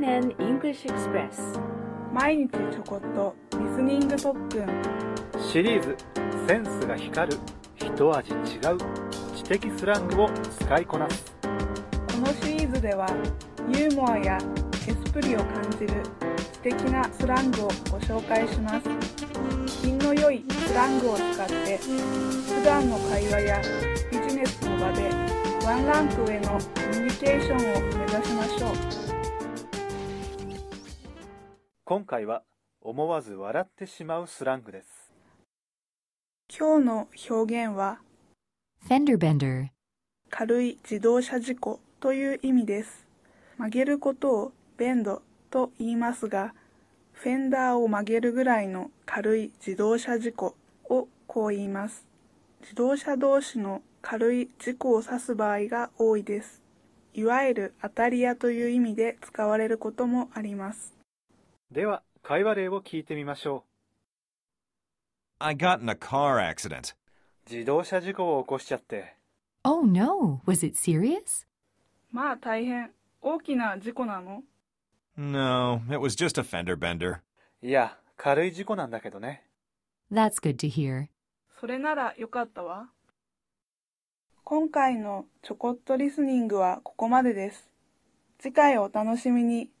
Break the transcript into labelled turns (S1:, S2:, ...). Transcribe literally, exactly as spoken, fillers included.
S1: エヌ English Express
S2: 毎日ちょこっとリスニング特訓
S3: シリーズセンスが光る一味違う知的スラングを使いこなす。
S2: このシリーズではユーモアやエスプリを感じる知的なスラングをご紹介します。品の良いスラングを使って普段の会話やビジネスの場でワンランク上のコミュニケーションを目指しましょう。
S3: 今回は思わず笑ってしまうスラングです。
S2: 今日の表現は
S4: Fender bender
S2: 軽い自動車事故という意味です。曲げることをベンドと言いますが、フェンダーを曲げるぐらいの軽い自動車事故をこう言います。自動車同士の軽い事故を指す場合が多いです。いわゆる当たり屋という意味で使われることもあります。
S3: では、会話例を聞いてみましょう。
S5: I got in a car accident.
S3: 自動車事故を起こしちゃって。
S4: Oh no, was it serious?
S2: まあ大変。大きな事故なの？
S5: No, it was just a fender bender.
S3: いや、軽い事故なんだけどね。
S4: That's good to hear.
S2: それならよかったわ。今回のちょこっとリスニングはここまでです。次回お楽しみに。